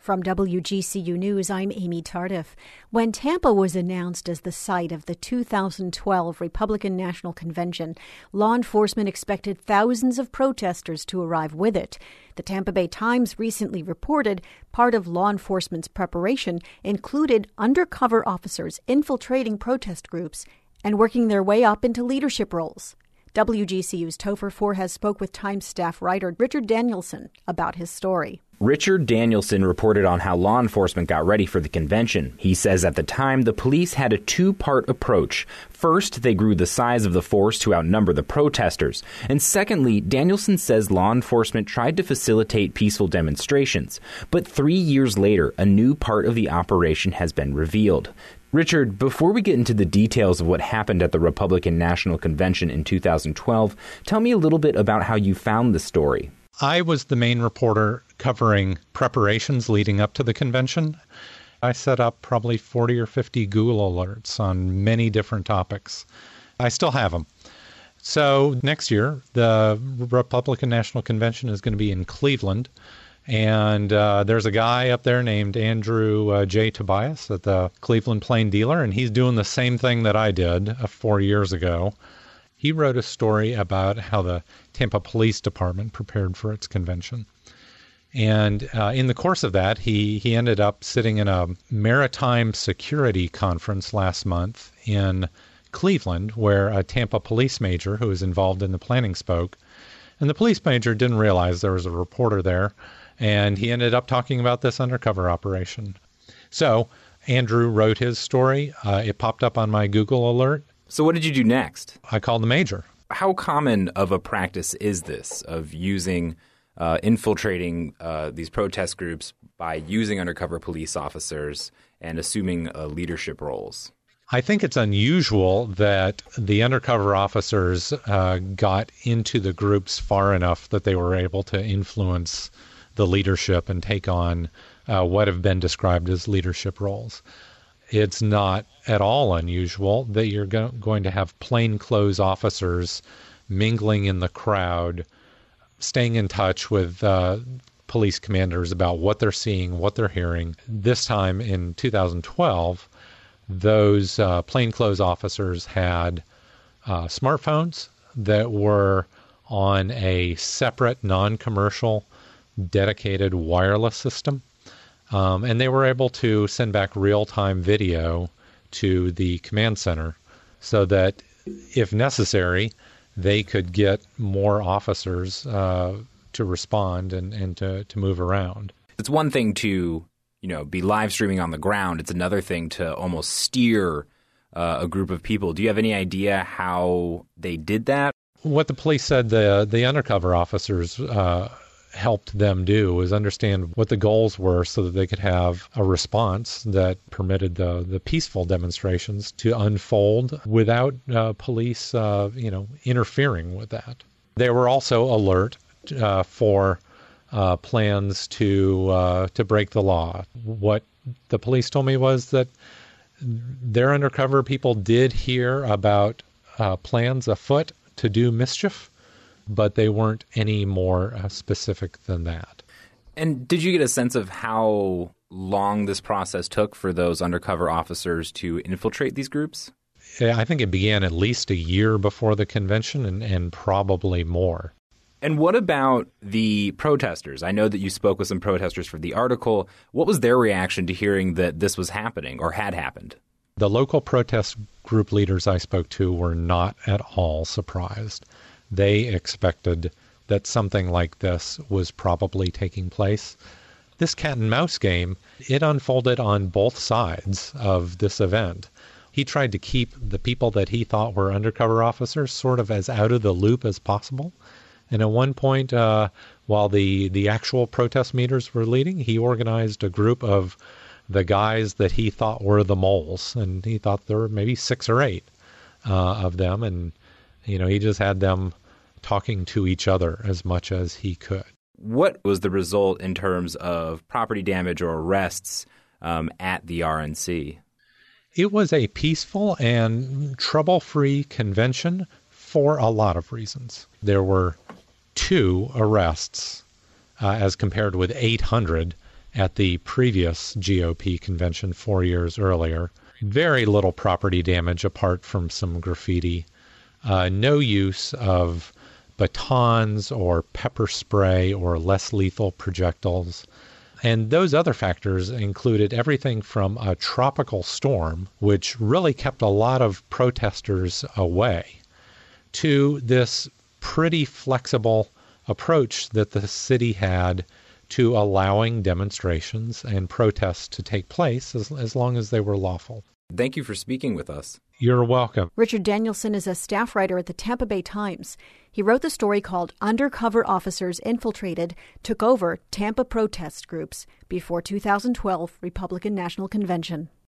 From WGCU News, I'm Amy Tardif. When Tampa was announced as the site of the 2012 Republican National Convention, law enforcement expected thousands of protesters to arrive with it. The Tampa Bay Times recently reported part of law enforcement's preparation included undercover officers infiltrating protest groups and working their way up into leadership roles. WGCU's Topher Forhecz spoke with Times staff writer Richard Danielson about his story. Richard Danielson reported on how law enforcement got ready for the convention. He says at the time, the police had a two-part approach. First, they grew the size of the force to outnumber the protesters. And secondly, Danielson says law enforcement tried to facilitate peaceful demonstrations. But 3 years later, a new part of the operation has been revealed. Richard, before we get into the details of what happened at the Republican National Convention in 2012, tell me a little bit about how you found the story. I was the main reporter covering preparations leading up to the convention. I set up probably 40 or 50 Google alerts on many different topics. I still have them. So next year, the Republican National Convention is going to be in Cleveland. And there's a guy up there named Andrew J. Tobias at the Cleveland Plain Dealer, and he's doing the same thing that I did 4 years ago. He wrote a story about how the Tampa Police Department prepared for its convention. And in the course of that, he ended up sitting in a maritime security conference last month in Cleveland, where a Tampa police major who was involved in the planning spoke. And the police major didn't realize there was a reporter there. And he ended up talking about this undercover operation. So Andrew wrote his story. It popped up on my Google alert. So what did you do next? I called the major. How common of a practice is this of infiltrating these protest groups by using undercover police officers and assuming leadership roles? I think it's unusual that the undercover officers got into the groups far enough that they were able to influence the leadership and take on what have been described as leadership roles. It's not at all unusual that you're going to have plainclothes officers mingling in the crowd, staying in touch with police commanders about what they're seeing, what they're hearing. This time in 2012, those plainclothes officers had smartphones that were on a separate, non-commercial, dedicated wireless system. And they were able to send back real-time video to the command center so that, if necessary, they could get more officers to respond and to move around. It's one thing to, be live streaming on the ground. It's another thing to almost steer a group of people. Do you have any idea how they did that? What the police said the undercover officers helped them do was understand what the goals were so that they could have a response that permitted the peaceful demonstrations to unfold without police, interfering with that. They were also alert for plans to break the law. What the police told me was that their undercover people did hear about plans afoot to do mischief, but they weren't any more specific than that. And did you get a sense of how long this process took for those undercover officers to infiltrate these groups? I think it began at least a year before the convention and probably more. And what about the protesters? I know that you spoke with some protesters for the article. What was their reaction to hearing that this was happening or had happened? The local protest group leaders I spoke to were not at all surprised. They expected that something like this was probably taking place. This cat and mouse game, it unfolded on both sides of this event. He tried to keep the people that he thought were undercover officers sort of as out of the loop as possible. And at one point, while the actual protest meters were leading, he organized a group of the guys that he thought were the moles. And he thought there were maybe 6 or 8 of them. And he just had them talking to each other as much as he could. What was the result in terms of property damage or arrests at the RNC? It was a peaceful and trouble-free convention for a lot of reasons. There were 2 arrests as compared with 800 at the previous GOP convention 4 years earlier. Very little property damage apart from some graffiti. No use of batons or pepper spray or less lethal projectiles. And those other factors included everything from a tropical storm, which really kept a lot of protesters away, to this pretty flexible approach that the city had to allowing demonstrations and protests to take place as long as they were lawful. Thank you for speaking with us. You're welcome. Richard Danielson is a staff writer at the Tampa Bay Times. He wrote the story called Undercover Officers Infiltrated, Took Over Tampa Protest Groups Before 2012 Republican National Convention.